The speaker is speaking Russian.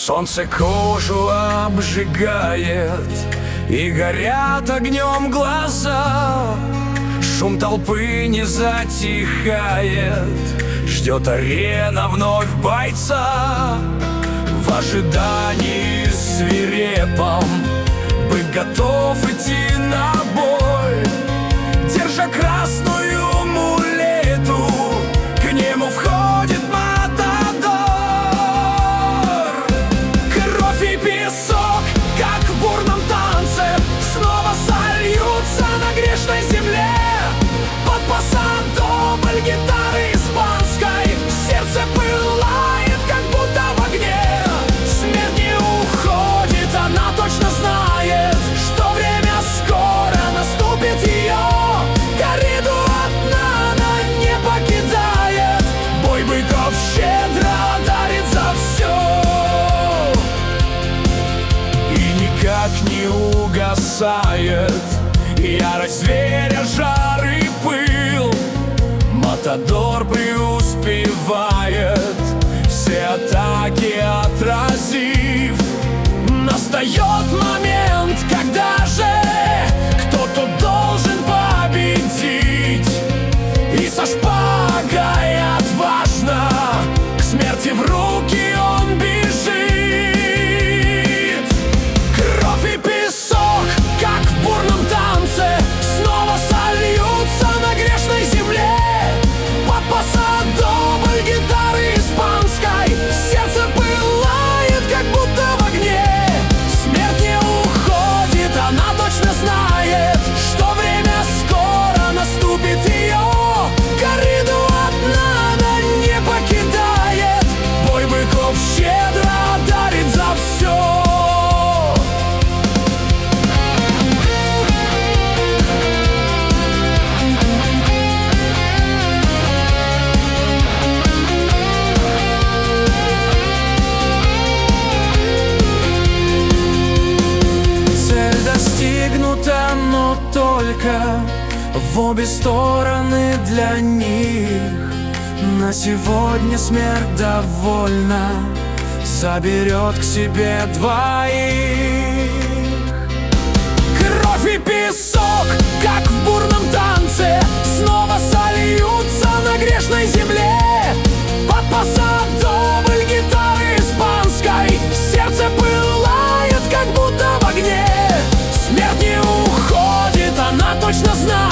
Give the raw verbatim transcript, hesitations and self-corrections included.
Солнце кожу обжигает, и горят огнем глаза. Шум толпы не затихает, ждет арена вновь бойца. В ожидании свирепом бык готов идти на бой, держа красную мулету, к нему входит матадор. Кровь и песок, как в бурном танце, снова сольются на грешной земле. Под пасадобль гитары испанской сердце пылает, как будто в огне. Смерть не уходит, она точно знает, что время скоро наступит ее. Кориду одна она не покидает, бой быков щедро дарит за все. И никак не угасает ярость зверя, жар и пыл. Матадор преуспевает, все атаки отразив. Настает момент, когда же кто-то должен победить, и со шпагой отважно к смерти в руки он бежит. Кровь и песок, как в бурном танце, снова сольются на грешной земле. Под пасадобль гитары испанской сердце пылает, как будто в огне. Смерть не уходит, она точно знает, что время скоро наступит ее. Кориду одна она не покидает, бой быков щедро дарит за все. Достигнуто, но только в обе стороны для них. На сегодня смерть довольна, заберет к себе двоих. Кровь и песок, как в бурном танце, снова сольются на грешной земле. Под пасадобль гитары испанской сердце пылает, как будто в огне. Смерть не уходит, она точно знает,